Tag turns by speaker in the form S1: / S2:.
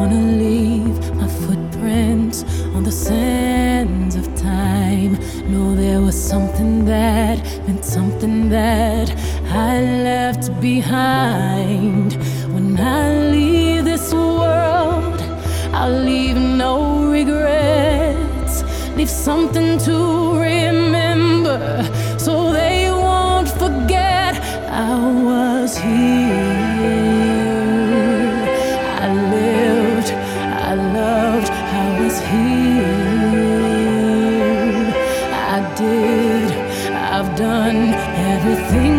S1: wanna leave my footprints on the sands of time. No, there was something that meant something that I left behind. When I leave this world, I'll leave no regrets. Leave something to remember, so they won't forget I was here. I lived, I loved, I was here. I did, I've done everything